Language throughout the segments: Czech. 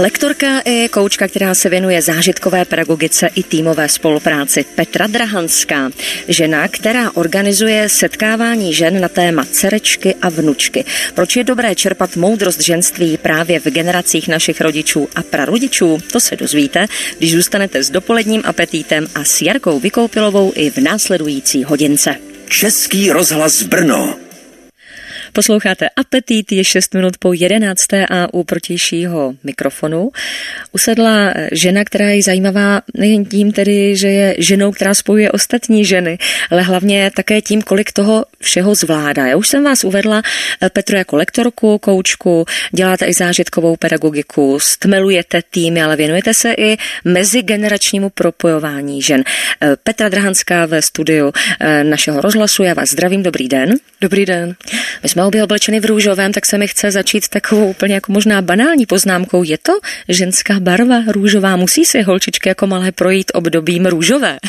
Lektorka i koučka, která se věnuje zážitkové pedagogice i týmové spolupráci, Petra Drahanská. Žena, která organizuje setkávání žen na téma dcerečky a vnučky. Proč je dobré čerpat moudrost ženství právě v generacích našich rodičů a prarodičů? To se dozvíte, když zůstanete s dopoledním apetýtem a s Jarkou Vykoupilovou i v následující hodince. Český rozhlas Brno. Posloucháte Apetit, je 6 minut po 11. a u protějšího mikrofonu usedla žena, která je zajímavá nejen tím tedy, že je ženou, která spojuje ostatní ženy, ale hlavně také tím, kolik toho všeho zvládá. Já už jsem vás uvedla, Petro, jako lektorku, koučku, děláte i zážitkovou pedagogiku, stmelujete týmy, ale věnujete se i mezigeneračnímu propojování žen. Petra Drahanská ve studiu našeho rozhlasu, já vás zdravím, dobrý den. Dobrý den. My jsme obě oblečeny v růžovém, tak se mi chce začít takovou úplně jako možná banální poznámkou. Je to ženská barva růžová? Musí si holčičky jako malé projít obdobím růžové?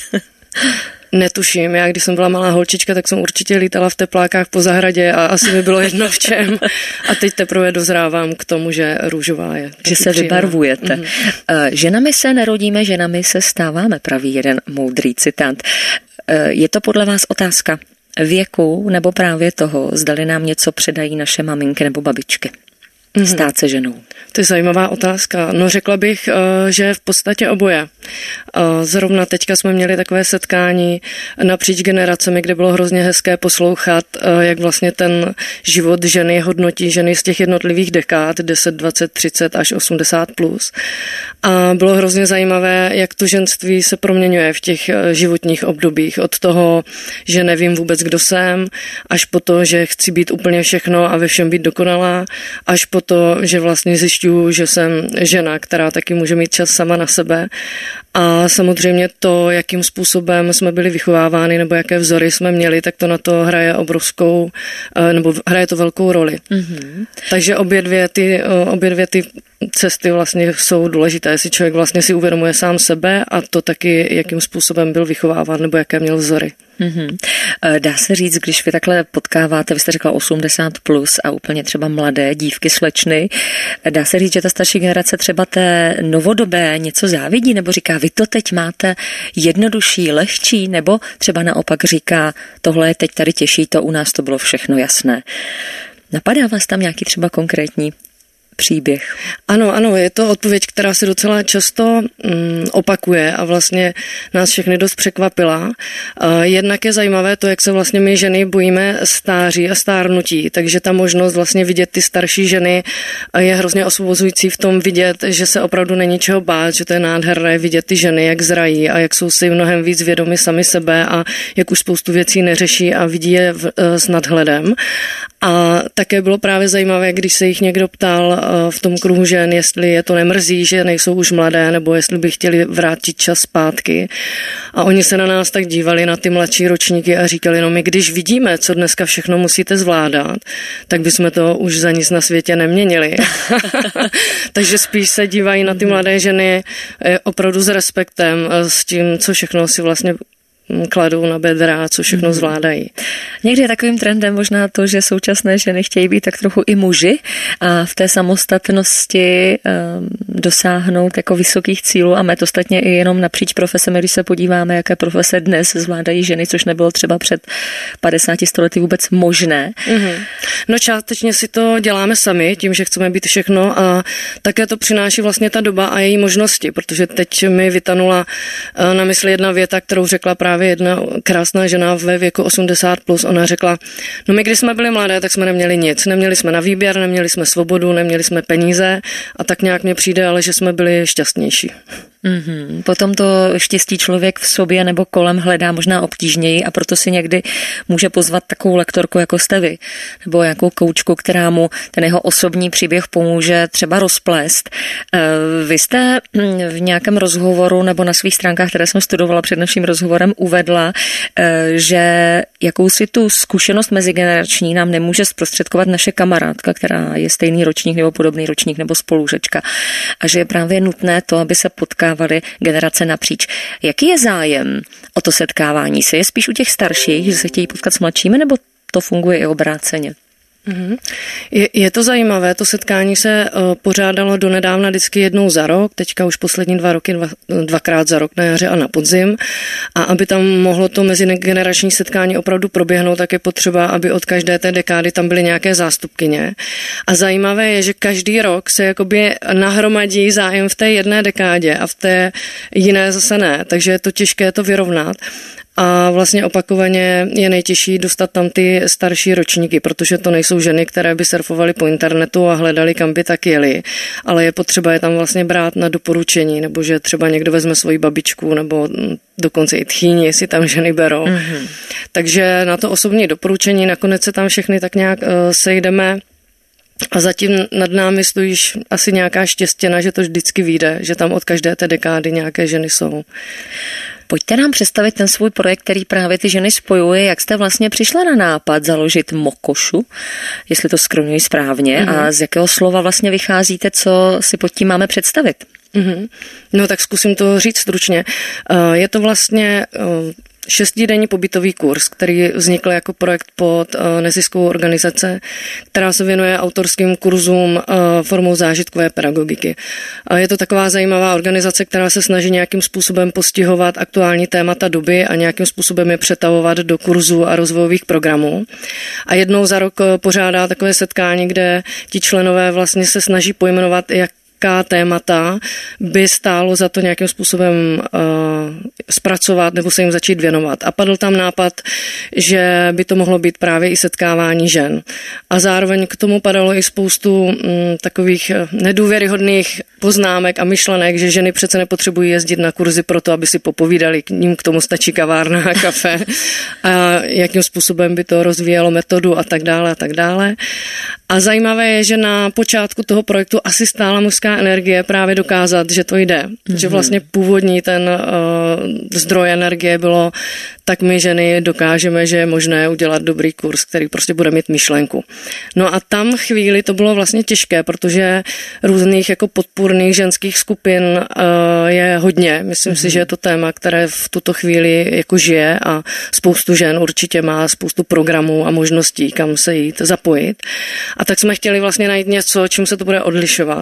Netuším, já když jsem byla malá holčička, tak jsem určitě lítala v teplákách po zahradě a asi mi bylo jedno v čem. A teď teprve dozrávám k tomu, že růžová je. Že se vybarvujete. Mm-hmm. Ženami se nerodíme, ženami se stáváme, praví jeden moudrý citát. Je to podle vás otázka věku nebo právě toho, zdali nám něco předají naše maminky nebo babičky? Stát se ženou. To je zajímavá otázka. No řekla bych, že v podstatě oboje. Zrovna teďka jsme měli takové setkání napříč generacemi, kde bylo hrozně hezké poslouchat, jak vlastně ten život ženy hodnotí ženy z těch jednotlivých dekád, 10, 20, 30 až 80 plus. A bylo hrozně zajímavé, jak to ženství se proměňuje v těch životních obdobích. Od toho, že nevím vůbec, kdo jsem, až po to, že chci být úplně všechno a ve všem být dokonalá, až po to, že vlastně zjišťuju, že jsem žena, která taky může mít čas sama na sebe. A samozřejmě to, jakým způsobem jsme byli vychováváni nebo jaké vzory jsme měli, tak to na to hraje hraje to velkou roli. Mm-hmm. Takže obě dvě ty cesty vlastně jsou důležité, jestli člověk vlastně si uvědomuje sám sebe a to taky, jakým způsobem byl vychováván nebo jaké měl vzory. Mm-hmm. Dá se říct, když vy takhle potkáváte, vy jste řekla 80 plus a úplně třeba mladé dívky, slečny, dá se říct, že ta starší generace třeba té novodobé něco závidí nebo říká, vy to teď máte jednodušší, lehčí, nebo třeba naopak říká, tohle je teď tady těžší, to u nás to bylo všechno jasné. Napadá vás tam nějaký třeba konkrétní příběh? Ano, je to odpověď, která se docela často opakuje a vlastně nás všechny dost překvapila. Jednak je zajímavé to, jak se vlastně my ženy bojíme stáří a stárnutí, takže ta možnost vlastně vidět ty starší ženy je hrozně osvobozující v tom vidět, že se opravdu není čeho bát, že to je nádherné vidět ty ženy, jak zrají a jak jsou si mnohem víc vědomi sami sebe a jak už spoustu věcí neřeší a vidí je s nadhledem. A také bylo právě zajímavé, když se jich někdo ptal v tom kruhu žen, jestli je to nemrzí, že nejsou už mladé, nebo jestli by chtěli vrátit čas zpátky. A oni se na nás tak dívali, na ty mladší ročníky a říkali, no my když vidíme, co dneska všechno musíte zvládat, tak bychom to už za nic na světě neměnili. Takže spíš se dívají na ty mladé ženy opravdu s respektem, s tím, co všechno si vlastně kladou na bedra, co všechno zvládají. Někdy je takovým trendem možná to, že současné ženy chtějí být tak trochu i muži a v té samostatnosti dosáhnout jako vysokých cílů a met ostatně i jenom napříč profesemi, když se podíváme, jaké profese dnes zvládají ženy, což nebylo třeba před 50 lety vůbec možné. Mm-hmm. No částečně si to děláme sami, tím, že chceme být všechno a také to přináší vlastně ta doba a její možnosti, protože teď mi vytanula na mysli jedna věta, kterou řekla právě jedna krásná žena ve věku 80 plus, ona řekla, no my když jsme byli mladé, tak jsme neměli nic, neměli jsme na výběr, neměli jsme svobodu, neměli jsme peníze a tak nějak mně přijde, ale že jsme byli šťastnější. Mm-hmm. Potom to štěstí člověk v sobě nebo kolem hledá možná obtížněji a proto si někdy může pozvat takovou lektorku, jako jste vy, nebo nějakou koučku, která mu ten jeho osobní příběh pomůže třeba rozplést. Vy jste v nějakém rozhovoru nebo na svých stránkách, které jsem studovala před naším rozhovorem, uvedla, že jakousi tu zkušenost mezigenerační nám nemůže zprostředkovat naše kamarádka, která je stejný ročník nebo podobný ročník nebo spolužečka. A že je právě nutné to, aby se potkávali generace napříč. Jaký je zájem o to setkávání se? Je spíš u těch starších, že se chtějí potkat s mladšími, nebo to funguje i obráceně? Je to zajímavé, to setkání se pořádalo donedávna vždycky jednou za rok, teďka už poslední 2 roky, dvakrát za rok na jaře a na podzim. A aby tam mohlo to mezigenerační setkání opravdu proběhnout, tak je potřeba, aby od každé té dekády tam byly nějaké zástupkyně. A zajímavé je, že každý rok se jakoby nahromadí zájem v té jedné dekádě a v té jiné zase ne, takže je to těžké to vyrovnat. A vlastně opakovaně je nejtěžší dostat tam ty starší ročníky, protože to nejsou ženy, které by surfovaly po internetu a hledali, kam by tak jeli, ale je potřeba je tam vlastně brát na doporučení, nebo že třeba někdo vezme svoji babičku, nebo dokonce i tchýni si tam ženy berou. Mm-hmm. Takže na to osobní doporučení nakonec se tam všechny tak nějak sejdeme. A zatím nad námi stojí asi nějaká štěstěna, že to vždycky vyjde, že tam od každé té dekády nějaké ženy jsou. Pojďte nám představit ten svůj projekt, který právě ty ženy spojuje. Jak jste vlastně přišla na nápad založit Mokošu, jestli to skloňuji správně, a z jakého slova vlastně vycházíte, co si pod tím máme představit? No tak zkusím to říct stručně. Je to vlastně 6denní pobytový kurz, který vznikl jako projekt pod neziskovou organizace, která se věnuje autorským kurzům formou zážitkové pedagogiky. Je to taková zajímavá organizace, která se snaží nějakým způsobem postihovat aktuální témata doby a nějakým způsobem je přetavovat do kurzů a rozvojových programů. A jednou za rok pořádá takové setkání, kde ti členové vlastně se snaží pojmenovat, jaká témata by stálo za to nějakým způsobem zpracovat nebo se jim začít věnovat. A padl tam nápad, že by to mohlo být právě i setkávání žen. A zároveň k tomu padalo i spoustu takových nedůvěryhodných poznámek a myšlenek, že ženy přece nepotřebují jezdit na kurzy proto, aby si popovídali, k ním k tomu stačí kavárna a kafe a jakým způsobem by to rozvíjelo metodu a tak dále a tak dále. A zajímavé je, že na počátku toho projektu asi stála mužská energie právě dokázat, že to jde. Že vlastně původní ten zdroj energie bylo, tak my ženy dokážeme, že je možné udělat dobrý kurz, který prostě bude mít myšlenku. No a tam chvíli to bylo vlastně těžké, protože různých jako podpůrných ženských skupin je hodně. Myslím si, že je to téma, které v tuto chvíli jako žije a spoustu žen určitě má spoustu programů a možností, kam se jít zapojit. A tak jsme chtěli vlastně najít něco, čím se to bude odlišovat.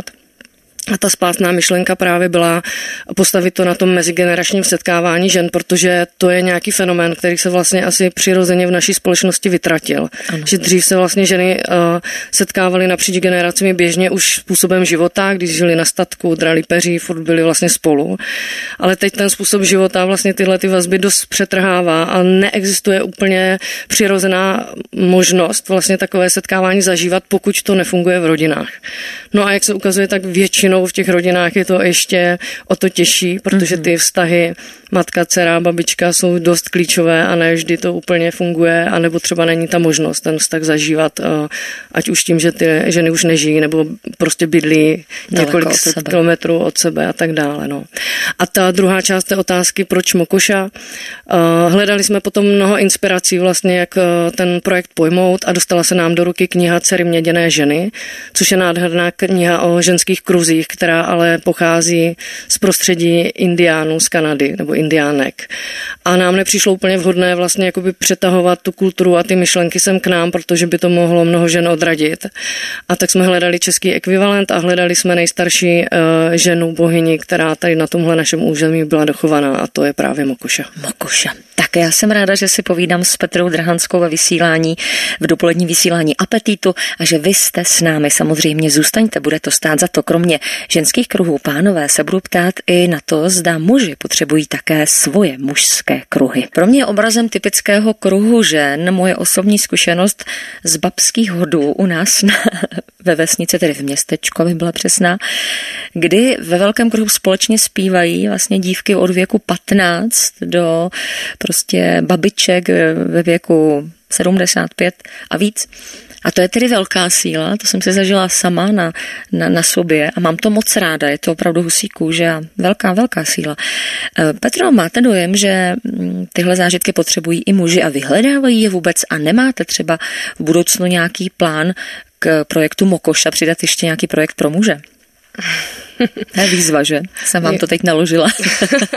A ta spásná myšlenka právě byla postavit to na tom mezigeneračním setkávání žen, protože to je nějaký fenomén, který se vlastně asi přirozeně v naší společnosti vytratil. Ano. Že dřív se vlastně ženy setkávaly napříč generacemi běžně už způsobem života, když žili na statku, drali peří, furt byli vlastně spolu. Ale teď ten způsob života vlastně tyhle ty vazby dost přetrhává a neexistuje úplně přirozená možnost vlastně takové setkávání zažívat, pokud to nefunguje v rodinách. No a jak se ukazuje, tak většinou v těch rodinách je to ještě o to těžší, protože ty vztahy matka, dcera, babička jsou dost klíčové a ne vždy to úplně funguje, anebo třeba není ta možnost ten vztah zažívat, ať už tím, že ty ženy už nežijí, nebo prostě bydlí několik set kilometrů od sebe a tak dále. No. A ta druhá část té otázky, proč Mokoša? Hledali jsme potom mnoho inspirací vlastně, jak ten projekt pojmout a dostala se nám do ruky kniha Dcery měděné ženy, což je nádherná kniha o ženských kruzích, která ale pochází z prostředí indiánů z Kanady, nebo indiánek. A nám nepřišlo úplně vhodné vlastně jakoby přetahovat tu kulturu a ty myšlenky sem k nám, protože by to mohlo mnoho žen odradit. A tak jsme hledali český ekvivalent a hledali jsme nejstarší ženu bohyni, která tady na tomhle našem území byla dochovaná, a to je právě Mokoša. Mokoša. Tak já jsem ráda, že si povídám s Petrou Drhanskou ve vysílání, v dopoledním vysílání Apetitu a že vy jste s námi. Samozřejmě zůstaňte, bude to stát za to. Kromě ženských kruhů, pánové, se budu ptát i na to, zda muži potřebují také svoje mužské kruhy. Pro mě je obrazem typického kruhu žen moje osobní zkušenost z babských hodů u nás ve vesnici, tedy v městečku, aby byla přesná, kdy ve velkém kruhu společně zpívají vlastně dívky od věku 15 do prostě babiček ve věku 75 a víc. A to je tedy velká síla, to jsem si zažila sama na sobě a mám to moc ráda, je to opravdu husí kůže a velká síla. Petro, máte dojem, že tyhle zážitky potřebují i muži a vyhledávají je vůbec a nemáte třeba v budoucnu nějaký plán k projektu Mokoša přidat ještě nějaký projekt pro muže? To je výzva, že? Jsem vám to teď naložila.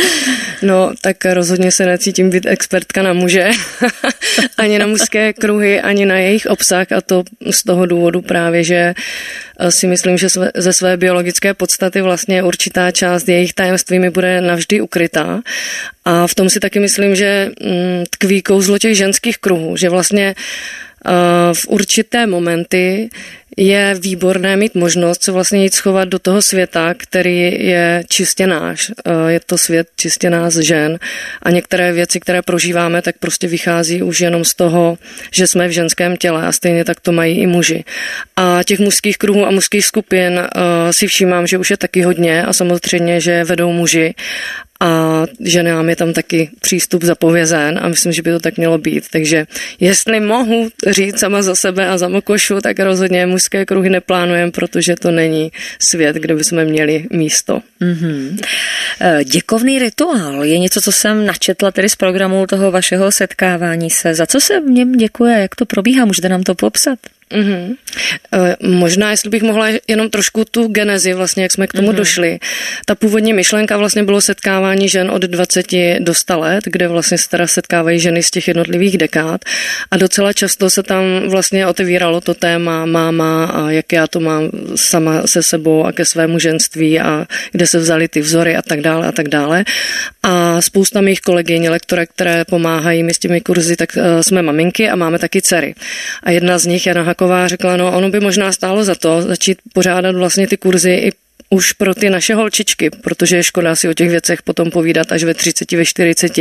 No, tak rozhodně se necítím být expertka na muže, ani na mužské kruhy, ani na jejich obsah, a to z toho důvodu právě, že si myslím, že ze své biologické podstaty vlastně určitá část jejich tajemství mi bude navždy ukrytá. A v tom si taky myslím, že tkví kouzlo těch ženských kruhů, že vlastně v určité momenty je výborné mít možnost se vlastně jít schovat do toho světa, který je čistě náš. Je to svět čistě nás žen a některé věci, které prožíváme, tak prostě vychází už jenom z toho, že jsme v ženském těle, a stejně tak to mají i muži. A těch mužských kruhů a mužských skupin si všímám, že už je taky hodně, a samozřejmě, že vedou muži. A že nám je tam taky přístup zapovězen a myslím, že by to tak mělo být. Takže jestli mohu říct sama za sebe a za Mokošu, tak rozhodně mužské kruhy neplánujeme, protože to není svět, kde bychom měli místo. Mm-hmm. Děkovný rituál je něco, co jsem načetla tedy z programu toho vašeho setkávání se. Za co se v něm děkuje? Jak to probíhá? Můžete nám to popsat? Mm-hmm. Možná, jestli bych mohla jenom trošku tu genezi, vlastně, jak jsme k tomu došli. Ta původní myšlenka vlastně bylo setkávání žen od 20 do 100 let, kde vlastně se teda setkávají ženy z těch jednotlivých dekád, a docela často se tam vlastně otevíralo to téma máma a jak já to mám sama se sebou a ke svému ženství a kde se vzaly ty vzory a tak dále a tak dále. A spousta mých kolegyň, lektorek, které pomáhají mi s těmi kurzy, tak jsme maminky a máme taky dcery. A jedna z nich, Jana Haková, řekla, no ono by možná stálo za to začít pořádat vlastně ty kurzy i už pro ty naše holčičky, protože je škoda si o těch věcech potom povídat až ve 30, ve 40,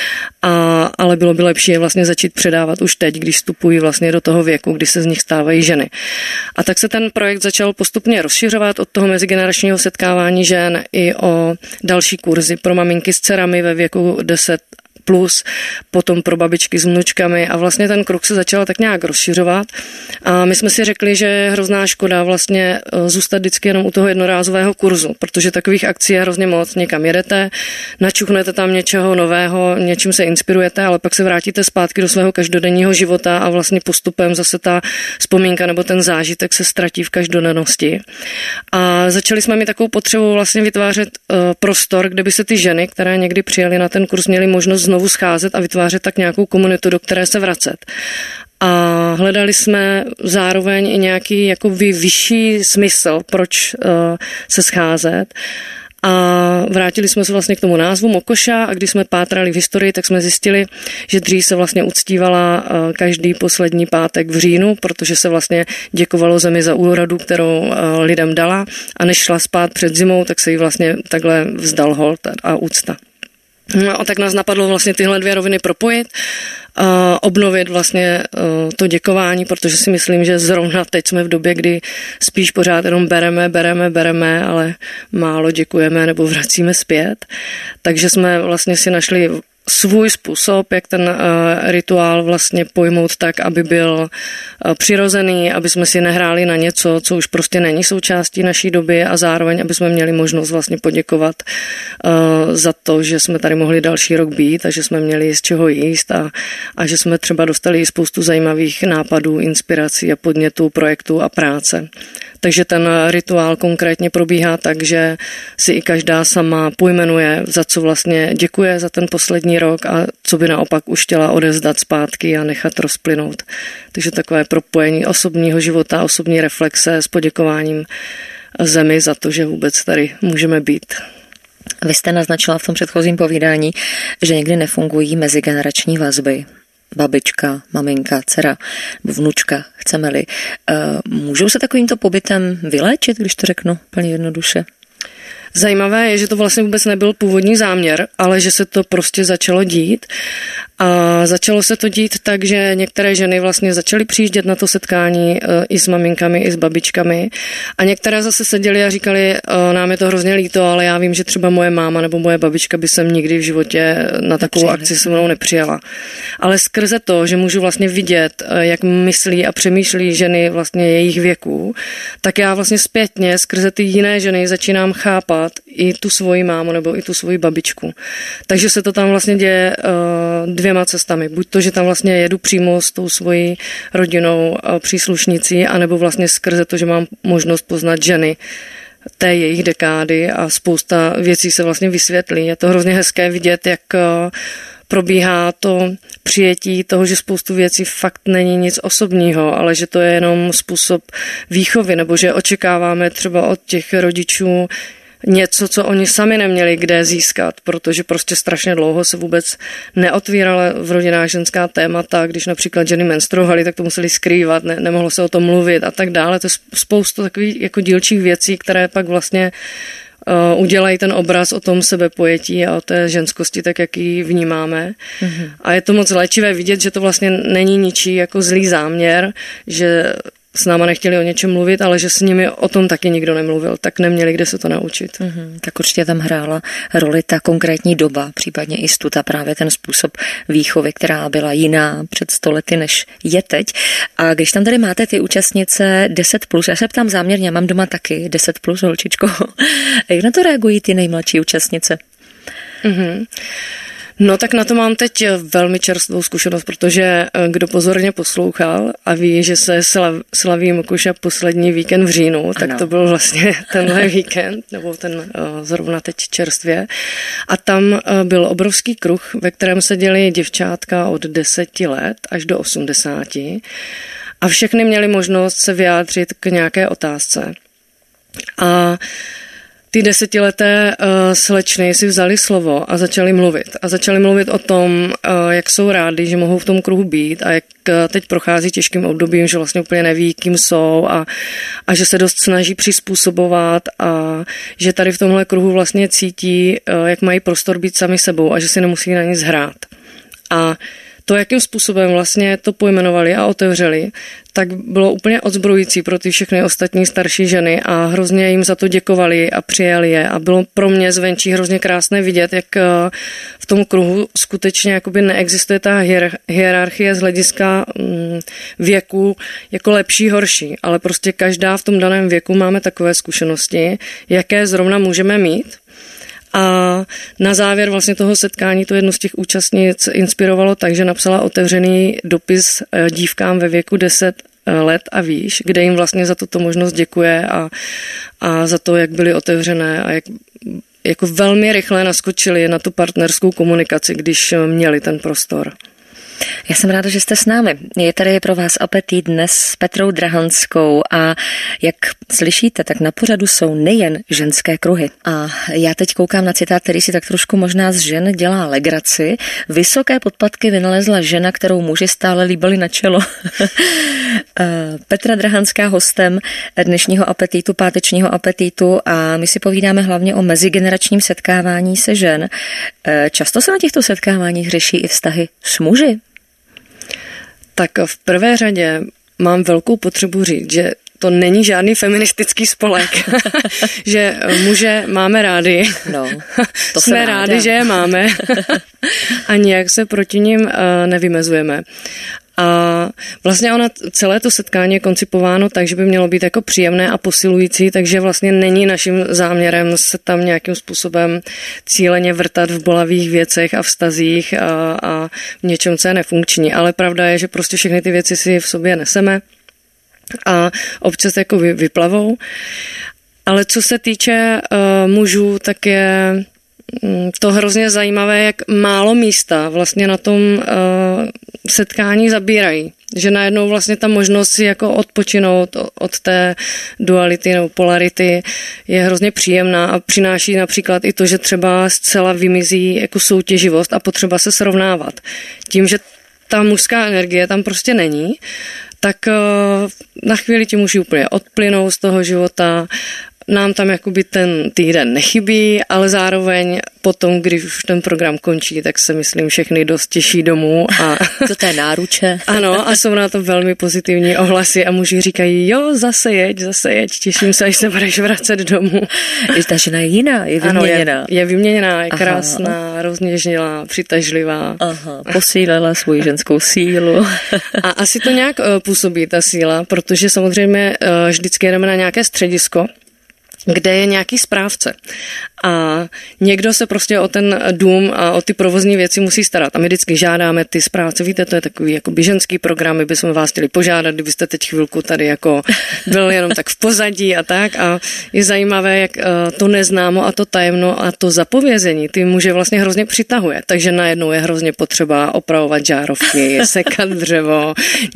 ale bylo by lepší je vlastně začít předávat už teď, když vstupují vlastně do toho věku, kdy se z nich stávají ženy. A tak se ten projekt začal postupně rozšiřovat od toho mezigeneračního setkávání žen i o další kurzy pro maminky s dcerami ve věku 10 plus, potom pro babičky s vnučkami, a vlastně ten kruh se začal tak nějak rozšiřovat a my jsme si řekli, že je hrozná škoda vlastně zůstat vždycky jenom u toho jednorázového kurzu, protože takových akcí je hrozně moc. Někam jedete, načuchnete tam něčeho nového, něčím se inspirujete, ale pak se vrátíte zpátky do svého každodenního života a vlastně postupem zase ta vzpomínka nebo ten zážitek se ztratí v každodennosti. A začali jsme mít takovou potřebu vlastně vytvářet prostor, kde by se ty ženy, které někdy přijeli na ten kurz, měly možnost znovu scházet a vytvářet tak nějakou komunitu, do které se vracet. A hledali jsme zároveň i nějaký jako vyšší smysl, proč se scházet. A vrátili jsme se vlastně k tomu názvu Mokoša, a když jsme pátrali v historii, tak jsme zjistili, že dřív se vlastně uctívala každý poslední pátek v říjnu, protože se vlastně děkovalo zemi za úrodu, kterou lidem dala, a než šla spát před zimou, tak se jí vlastně takhle vzdal hold a úcta. No a tak nás napadlo vlastně tyhle dvě roviny propojit, obnovit vlastně to děkování, protože si myslím, že zrovna teď jsme v době, kdy spíš pořád jenom bereme, ale málo děkujeme nebo vracíme zpět. Takže jsme vlastně si našli svůj způsob, jak ten rituál vlastně pojmout tak, aby byl přirozený, aby jsme si nehráli na něco, co už prostě není součástí naší doby, a zároveň, aby jsme měli možnost vlastně poděkovat za to, že jsme tady mohli další rok být a že jsme měli z čeho jíst a že jsme třeba dostali spoustu zajímavých nápadů, inspirací a podnětů, projektů a práce. Takže ten rituál konkrétně probíhá tak, že si i každá sama pojmenuje, za co vlastně děkuje za ten poslední rok a co by naopak už chtěla odevzdat zpátky a nechat rozplynout. Takže takové propojení osobního života, osobní reflexe s poděkováním zemi za to, že vůbec tady můžeme být. Vy jste naznačila v tom předchozím povídání, že někdy nefungují mezigenerační vazby. Babička, maminka, dcera, vnučka, chceme-li. Můžou se takovýmto pobytem vyléčit, když to řeknu plně jednoduše? Zajímavé je, že to vlastně vůbec nebyl původní záměr, ale že se to prostě začalo dít. A začalo se to dít tak, že některé ženy vlastně začaly přijíždět na to setkání i s maminkami, i s babičkami. A některé zase seděly a říkali, nám je to hrozně líto, ale já vím, že třeba moje máma nebo moje babička by sem nikdy v životě na takovou akci se mnou nepřijala. Ale skrze to, že můžu vlastně vidět, jak myslí a přemýšlí ženy vlastně jejich věku, tak já vlastně zpětně skrze ty jiné ženy začínám chápat i tu svoji mámu nebo i tu svoji babičku. Takže se to tam vlastně děje dvěma cestami. Buď to, že tam vlastně jedu přímo s tou svojí rodinou příslušnicí, anebo vlastně skrze to, že mám možnost poznat ženy té jejich dekády a spousta věcí se vlastně vysvětlí. Je to hrozně hezké vidět, jak probíhá to přijetí toho, že spoustu věcí fakt není nic osobního, ale že to je jenom způsob výchovy, nebo že očekáváme třeba od těch rodičů něco, co oni sami neměli kde získat, protože prostě strašně dlouho se vůbec neotvírala v rodinách ženská témata, když například ženy menstruovaly, tak to museli skrývat, nemohlo se o tom mluvit a tak dále. To je spoustu takových jako dílčích věcí, které pak vlastně udělají ten obraz o tom sebepojetí a o té ženskosti, tak jak ji vnímáme. Mm-hmm. A je to moc léčivé vidět, že to vlastně není ničí jako zlý záměr, že s náma nechtěli o něčem mluvit, ale že s nimi o tom taky nikdo nemluvil, tak neměli kde se to naučit. Mm-hmm. Tak určitě tam hrála roli ta konkrétní doba, případně i stuta, právě ten způsob výchovy, která byla jiná před 100 lety, než je teď. A když tam tady máte ty účastnice 10+, já se ptám záměrně, mám doma taky 10+, holčičko. Jak na to reagují ty nejmladší účastnice? Mm-hmm. No tak na to mám teď velmi čerstvou zkušenost, protože kdo pozorně poslouchal a ví, že se slaví Mokuša poslední víkend v říjnu, tak to byl vlastně tenhle víkend, nebo ten zrovna teď čerstvě. A tam byl obrovský kruh, ve kterém seděly děvčátka od 10 let až do 80 a všechny měly možnost se vyjádřit k nějaké otázce. A ty 10leté slečny si vzali slovo a začali mluvit. A začali mluvit o tom, jak jsou rádi, že mohou v tom kruhu být a jak teď prochází těžkým obdobím, že vlastně úplně neví, kým jsou a že se dost snaží přizpůsobovat a že tady v tomhle kruhu vlastně cítí, jak mají prostor být sami sebou a že si nemusí na nic hrát. A to, jakým způsobem vlastně to pojmenovali a otevřeli, tak bylo úplně odzbrojující pro ty všechny ostatní starší ženy a hrozně jim za to děkovali a přijali je a bylo pro mě zvenčí hrozně krásné vidět, jak v tom kruhu skutečně jakoby neexistuje ta hierarchie z hlediska věku jako lepší, horší, ale prostě každá v tom daném věku máme takové zkušenosti, jaké zrovna můžeme mít. A na závěr vlastně toho setkání to jednu z těch účastnic inspirovalo tak, že napsala otevřený dopis dívkám ve věku 10 let a výš, kde jim vlastně za tuto možnost děkuje a za to, jak byly otevřené a jak jako velmi rychle naskočili na tu partnerskou komunikaci, když měli ten prostor. Já jsem ráda, že jste s námi. Je tady pro vás Apetit dnes s Petrou Drahanskou a jak slyšíte, tak na pořadu jsou nejen ženské kruhy. A já teď koukám na citát, který si tak trošku možná z žen dělá legraci. Vysoké podpatky vynalezla žena, kterou muži stále líbali na čelo. Petra Drahanská hostem dnešního Apetitu, pátečního Apetitu a my si povídáme hlavně o mezigeneračním setkávání se žen. Často se na těchto setkáváních řeší i vztahy s muži? Tak v prvé řadě mám velkou potřebu říct, že to není žádný feministický spolek, že muže máme rádi, to jsme rádi, že je máme a nijak se proti nim nevymezujeme. A vlastně celé to setkání je koncipováno tak, že by mělo být jako příjemné a posilující, takže vlastně není naším záměrem se tam nějakým způsobem cíleně vrtat v bolavých věcech a vztazích a v něčem, co je nefunkční. Ale pravda je, že prostě všechny ty věci si v sobě neseme a občas jako vyplavou. Ale co se týče mužů, tak je to hrozně zajímavé, jak málo místa vlastně na tom setkání zabírají. Že najednou vlastně ta možnost si jako odpočinout od té duality nebo polarity je hrozně příjemná a přináší například i to, že třeba zcela vymizí jako soutěživost a potřeba se srovnávat. Tím, že ta mužská energie tam prostě není, tak na chvíli ti muži úplně odplynou z toho života. Nám tam jakoby ten týden nechybí, ale zároveň potom, když už ten program končí, tak se myslím všechny dost těší domů. A to je náruče. Ano, a jsou na to velmi pozitivní ohlasy a muži říkají, jo, zase jeď, těším se, až se budeš vracet domů. Ta žena je jiná, je vyměněná. Ano, je vyměněná, je krásná, rozněžnělá, přitažlivá. Aha, posílila svou ženskou sílu. A asi to nějak působí ta síla, protože samozřejmě vždycky jdeme na nějaké středisko, kde je nějaký správce. A někdo se prostě o ten dům a o ty provozní věci musí starat. A my vždycky žádáme ty správce. Víte, to je takový jako ženský program, my bychom vás chtěli požádat, kdybyste teď chvilku tady jako byl jenom tak v pozadí a tak. A je zajímavé, jak to neznámo a to tajemno a to zapovězení ty muže vlastně hrozně přitahuje. Takže najednou je hrozně potřeba opravovat žárovky, sekat dřevo,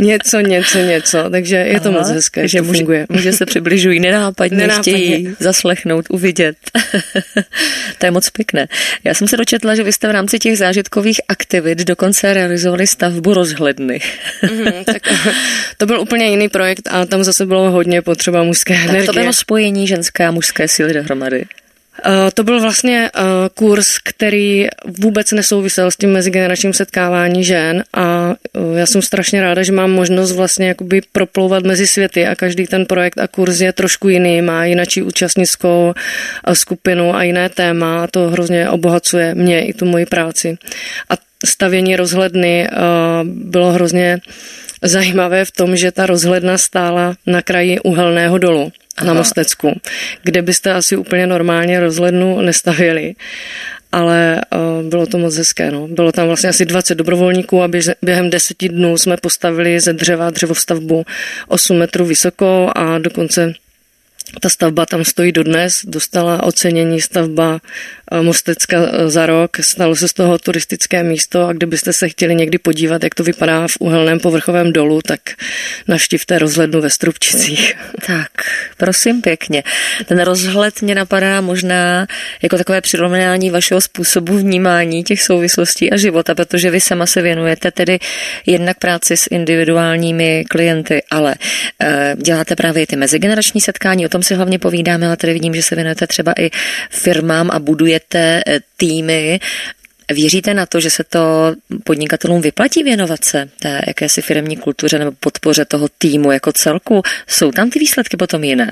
něco. Takže je to moc hezké, že funguje. Muže se přibližují nenápadně. Chtějí zaslechnout, uvidět. To je moc pěkné. Já jsem se dočetla, že vy jste v rámci těch zážitkových aktivit dokonce realizovali stavbu rozhledny. Tak to byl úplně jiný projekt a tam zase bylo hodně potřeba mužské energie. Tak to bylo spojení ženské a mužské síly dohromady. To byl vlastně kurz, který vůbec nesouvisel s tím mezigeneračním setkávání žen a já jsem strašně ráda, že mám možnost vlastně jakoby proplouvat mezi světy a každý ten projekt a kurz je trošku jiný, má jinačí účastnickou skupinu a jiné téma a to hrozně obohacuje mě i tu moji práci. A stavění rozhledny bylo hrozně zajímavé v tom, že ta rozhledna stála na kraji uhelného dolu. Na Mostecku, kde byste asi úplně normálně rozhlednu nestavěli, ale bylo to moc hezké. No. Bylo tam vlastně asi 20 dobrovolníků a během 10 dnů jsme postavili ze dřeva dřevovstavbu 8 metrů vysokou a dokonce ta stavba tam stojí dodnes, dostala ocenění stavba Mostecka za rok, stalo se z toho turistické místo a kdybyste se chtěli někdy podívat, jak to vypadá v uhelném povrchovém dolu, tak navštivte rozhlednu ve Strupčicích. Tak, prosím pěkně. Ten rozhled mě napadá možná jako takové přirovnání vašeho způsobu vnímání těch souvislostí a života, protože vy sama se věnujete tedy jednak práci s individuálními klienty, ale děláte právě ty mezigenerační setkání, o tom si hlavně povídáme, ale tady vidím, že se věnujete třeba i firmám a budujete týmy. Věříte na to, že se to podnikatelům vyplatí věnovat se té jakési firemní kultuře nebo podpoře toho týmu jako celku? Jsou tam ty výsledky potom jiné?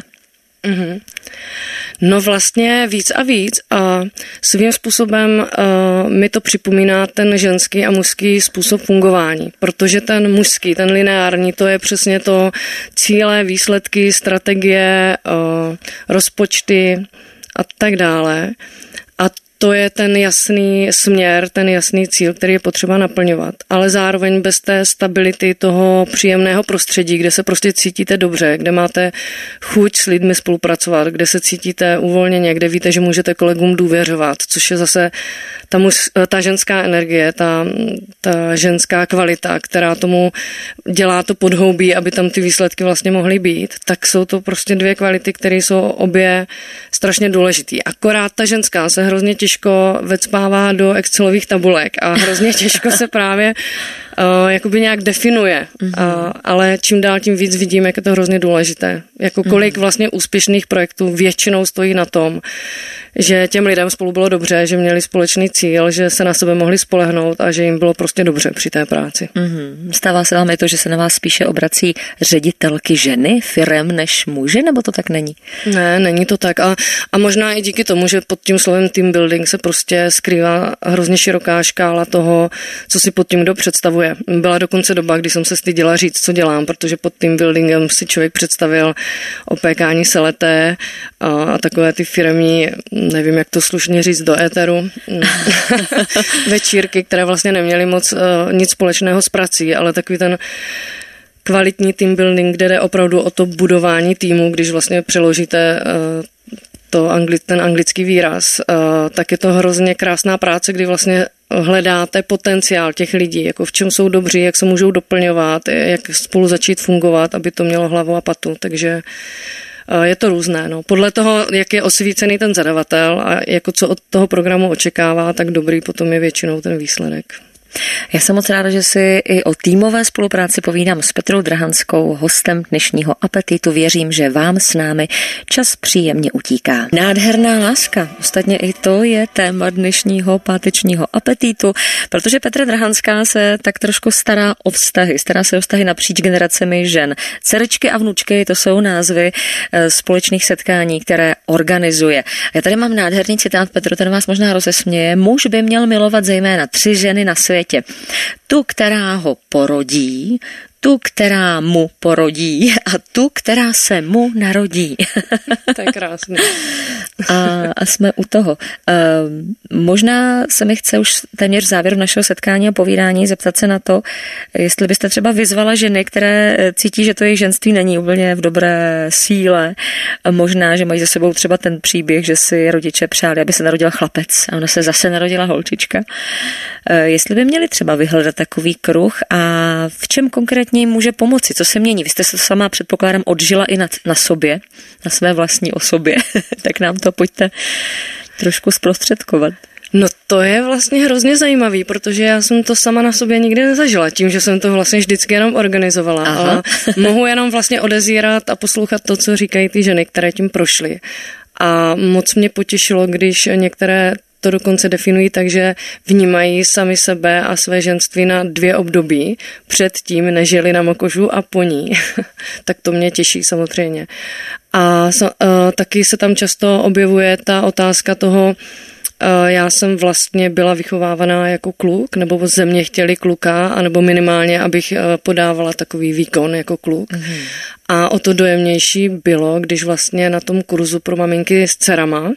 No vlastně víc a víc a svým způsobem mi to připomíná ten ženský a mužský způsob fungování, protože ten mužský, ten lineární, to je přesně to cíle, výsledky, strategie, rozpočty a tak dále. A to je ten jasný směr, ten jasný cíl, který je potřeba naplňovat. Ale zároveň bez té stability toho příjemného prostředí, kde se prostě cítíte dobře, kde máte chuť s lidmi spolupracovat, kde se cítíte uvolněně, kde víte, že můžete kolegům důvěřovat, což je zase ta ženská energie, ta ženská kvalita, která tomu dělá to podhoubí, aby tam ty výsledky vlastně mohly být, tak jsou to prostě dvě kvality, které jsou obě strašně důležitý. Akorát ta ženská se hrozně těžko vecpává do excelových tabulek a hrozně těžko se právě jakoby nějak definuje, ale čím dál tím víc vidím, jak je to hrozně důležité. Jako kolik vlastně úspěšných projektů většinou stojí na tom, že těm lidem spolu bylo dobře, že měli společný cíl, že se na sebe mohli spolehnout a že jim bylo prostě dobře při té práci. Stává se vám i to, že se na vás spíše obrací ředitelky ženy firem než muži, nebo to tak není? Ne, není to tak a možná i díky tomu, že pod tím slovem team building se prostě skrývá hrozně široká škála toho, co si pod tím kdo představuje. Byla dokonce doba, kdy jsem se styděla říct, co dělám, protože pod team buildingem si člověk představil opékání seleté a takové ty firemní, nevím, jak to slušně říct do éteru, večírky, které vlastně neměly moc nic společného s prací, ale takový ten kvalitní team building, kde jde opravdu o to budování týmu, když vlastně přeložíte ten anglický výraz, tak je to hrozně krásná práce, kdy vlastně hledáte potenciál těch lidí, jako v čem jsou dobří, jak se můžou doplňovat, jak spolu začít fungovat, aby to mělo hlavu a patu, takže je to různé. No. Podle toho, jak je osvícený ten zadavatel a jako co od toho programu očekává, tak dobrý potom je většinou ten výsledek. Já jsem moc ráda, že si i o týmové spolupráci povídám s Petrou Drahanskou, hostem dnešního Apetitu. Věřím, že vám s námi čas příjemně utíká. Nádherná láska, ostatně i to je téma dnešního pátečního Apetitu, protože Petra Drahanská se tak trošku stará se o vztahy napříč generacemi žen. Dcerečky a vnučky, to jsou názvy společných setkání, které organizuje. Já tady mám nádherný citát, Petro, ten vás možná rozesměje. Muž by měl milovat zejména 3 ženy na světě. Tu, která ho porodí, tu, která mu porodí a tu, která se mu narodí. To je krásné. A jsme u toho. Možná se mi chce už téměř v závěru našeho setkání a povídání zeptat se na to, jestli byste třeba vyzvala ženy, které cítí, že to jejich ženství není úplně v dobré síle. Možná, že mají za sebou třeba ten příběh, že si rodiče přáli, aby se narodila chlapec a ona se zase narodila holčička. Jestli by měli třeba vyhledat takový kruh a v čem konkrétně jim může pomoci, co se mění? Vy jste se sama, předpokládám, odžila i na sobě, na své vlastní osobě, tak nám to pojďte trošku zprostředkovat. No to je vlastně hrozně zajímavý, protože já jsem to sama na sobě nikdy nezažila, tím, že jsem to vlastně vždycky jenom organizovala. A mohu jenom vlastně odezírat a poslouchat to, co říkají ty ženy, které tím prošly. A moc mě potěšilo, když některé to dokonce definují tak, že vnímají sami sebe a své ženství na 2 období, předtím, než jeli na Mokožu a po ní. Tak to mě těší samozřejmě. A taky se tam často objevuje ta otázka toho, já jsem vlastně byla vychovávaná jako kluk, nebo ze mě chtěli kluka, anebo minimálně, abych podávala takový výkon jako kluk. Mm-hmm. A o to dojemnější bylo, když vlastně na tom kurzu pro maminky s dcerama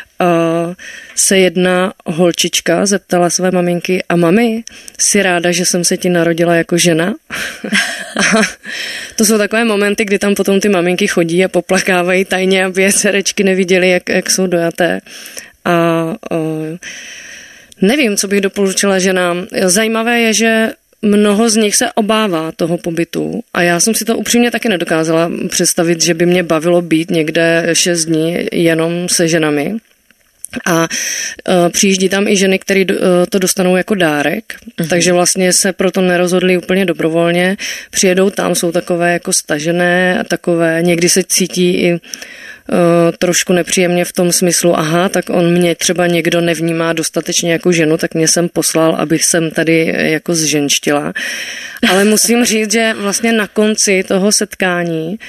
se jedna holčička zeptala své maminky: a mami, jsi ráda, že jsem se ti narodila jako žena? A to jsou takové momenty, kdy tam potom ty maminky chodí a poplakávají tajně, aby je dcerečky neviděly, jak jsou dojaté. A nevím, co bych doporučila ženám. Zajímavé je, že mnoho z nich se obává toho pobytu a já jsem si to upřímně taky nedokázala představit, že by mě bavilo být někde 6 dní jenom se ženami. A přijíždí tam i ženy, které to dostanou jako dárek, takže vlastně se proto nerozhodli úplně dobrovolně. Přijedou tam, jsou takové jako stažené, takové, někdy se cítí i trošku nepříjemně v tom smyslu, tak on mě třeba někdo nevnímá dostatečně jako ženu, tak mě jsem poslal, abych sem tady jako zženštila. Ale musím říct, že vlastně na konci toho setkání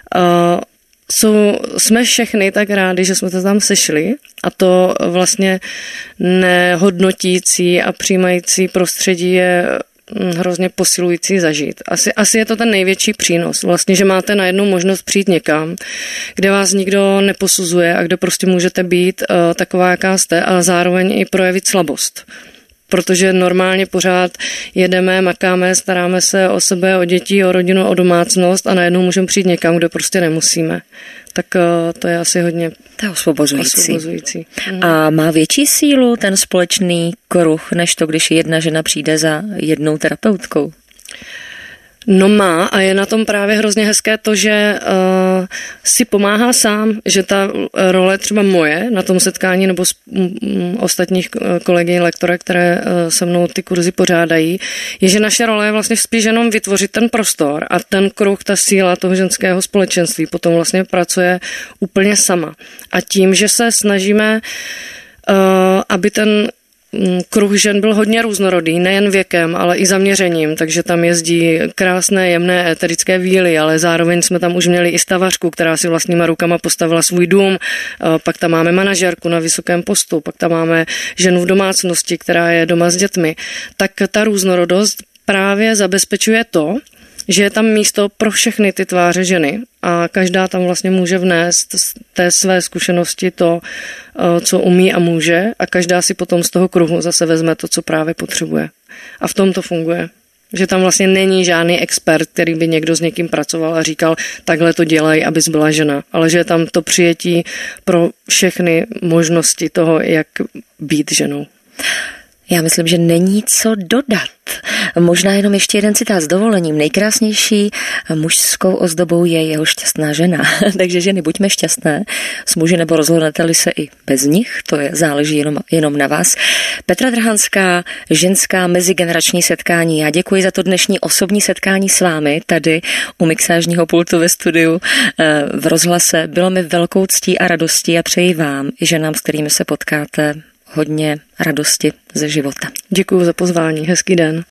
jsme všechny tak rádi, že jsme to tam sešli a to vlastně nehodnotící a přijímající prostředí je hrozně posilující zažít. Asi je to ten největší přínos. Vlastně, že máte najednou možnost přijít někam, kde vás nikdo neposuzuje a kde prostě můžete být taková, jaká jste, a zároveň i projevit slabost. Protože normálně pořád jedeme, makáme, staráme se o sebe, o děti, o rodinu, o domácnost a najednou můžeme přijít někam, kde prostě nemusíme. Tak to je asi hodně osvobozující. A má větší sílu ten společný kruh, než to, když jedna žena přijde za jednou terapeutkou? No má a je na tom právě hrozně hezké to, že si pomáhá sám, že ta role třeba moje na tom setkání nebo ostatních kolegyň lektora, které se mnou ty kurzy pořádají, je, že naše role je vlastně spíš jenom vytvořit ten prostor a ten kruh, ta síla toho ženského společenství potom vlastně pracuje úplně sama. A tím, že se snažíme, aby ten kruh žen byl hodně různorodý, nejen věkem, ale i zaměřením, takže tam jezdí krásné, jemné éterické víly, ale zároveň jsme tam už měli i stavařku, která si vlastníma rukama postavila svůj dům, pak tam máme manažerku na vysokém postu, pak tam máme ženu v domácnosti, která je doma s dětmi. Tak ta různorodost právě zabezpečuje to, že je tam místo pro všechny ty tváře ženy a každá tam vlastně může vnést z té své zkušenosti to, co umí a může, a každá si potom z toho kruhu zase vezme to, co právě potřebuje. A v tom to funguje. Že tam vlastně není žádný expert, který by někdo s někým pracoval a říkal, takhle to dělej, abys byla žena. Ale že je tam to přijetí pro všechny možnosti toho, jak být ženou. Já myslím, že není co dodat. Možná jenom ještě jeden citát s dovolením. Nejkrásnější mužskou ozdobou je jeho šťastná žena. Takže ženy, buďme šťastné s muži, nebo rozhodnete-li se i bez nich, to záleží jenom na vás. Petra Drhanská, ženská mezigenerační setkání. Já děkuji za to dnešní osobní setkání s vámi tady u mixážního pultu ve studiu v Rozhlase. Bylo mi velkou ctí a radostí a přeji vám i ženám, s kterými se potkáte, hodně radosti ze života. Děkuji za pozvání, hezký den.